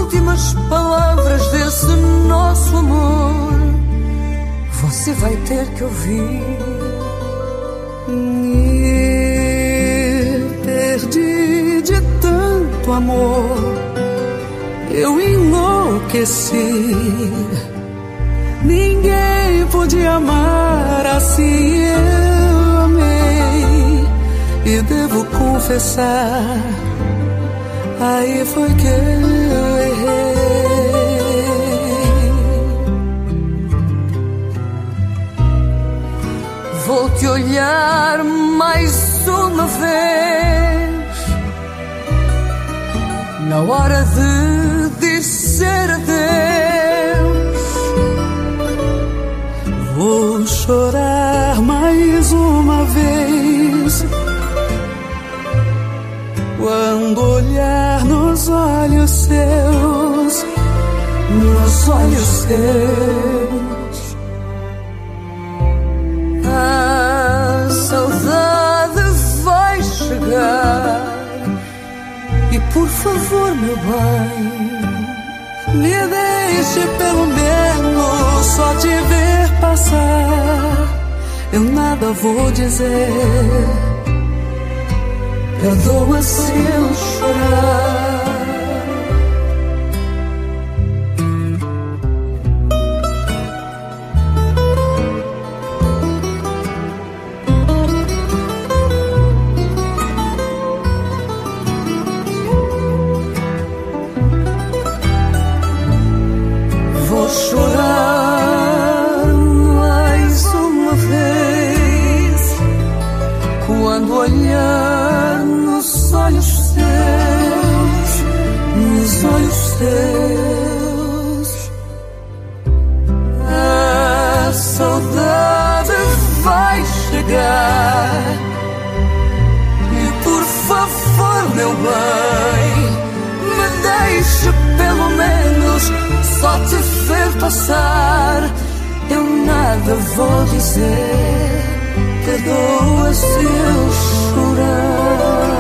últimas palavras desse nosso amor você vai ter que ouvir. Me perdi de tanto amor, eu enlouqueci. Ninguém podia amar assim, eu amei. E devo confessar, aí foi que eu errei. Vou te olhar mais uma vez, na hora de dizer adeus. Vou chorar mais uma vez, quando olhar nos olhos seus, nos olhos seus. A saudade vai chegar e por favor, meu bem, me deixe pelo menos só te ver passar. Eu nada vou dizer, perdoa se eu chorar. Vou chorar mais uma vez, quando olhar nos olhos seus, nos olhos seus. A saudade vai chegar e por favor, meu bem, me deixe pelo menos só te ver passar. Eu nada vou dizer, perdoa se eu chorar.